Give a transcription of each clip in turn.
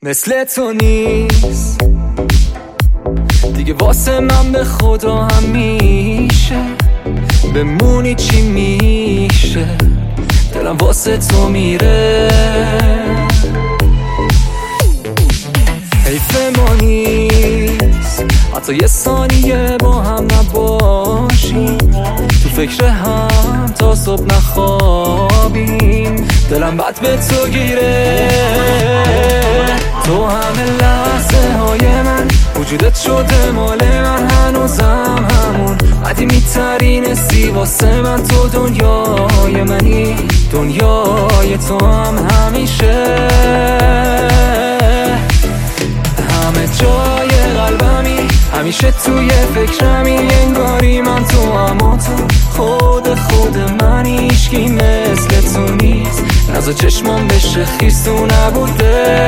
مثل تو نیست دیگه واسه من، به خدا هم میشه بمونی چی میشه، دلم واسه تو میره. حیف ما نیست حتی یه ثانیه با هم نباشیم، تو فکر هم تا صبح نخوابیم، دلم بد به تو گیره. تو همه لحظه های من، وجودت شده مال من، هنوزم همون قدیمی ترین سی واسه من. تو دنیای منی، دنیای تو هم همیشه، همه جای قلبمی، همیشه توی فکرمی، انگاری من تو اما تو خود منی. هیچکی مثل تو نیست، نزا چشمام بشه خیس، تو نبوده.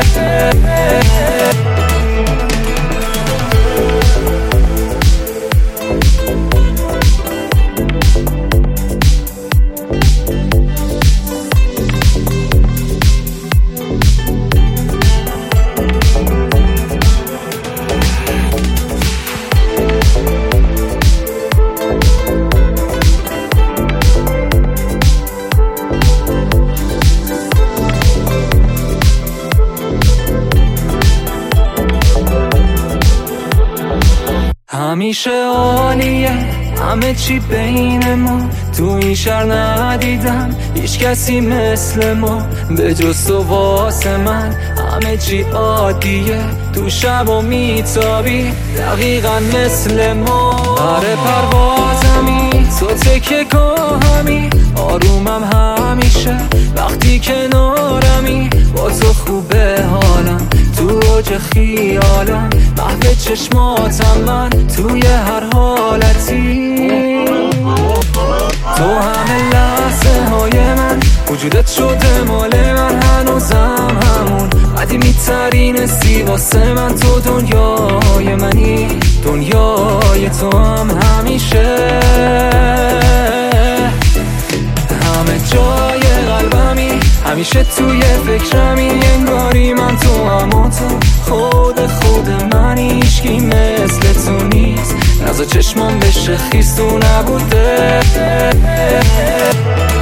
همیشه عالیه همه چی بین ما، تو این شهر ندیدم هیچ کسی مثل ما، به جز تو واسه من همه چی عادیه. تو شب و میتابی دقیقا مثل ما، آره پروازمی تو تکه گاهمی، آرومم همیشه وقتی کنارمی، با تو خوبه حالم تو اوج خیالم، محو چشماتم من توی هر حالتی. تو همه لحظه های من، وجودت شده مال من، هنوزم همون قدیمی ترین سی واسه من. تو دنیای منی، دنیای تو هم همیشه، همه جای قلبمی، همیشه توی فکرمی، انگاری من تو اما تو خود منی. هیچکی مثل تو نیست، نزا چشمام بشه خیس، تو نبوده.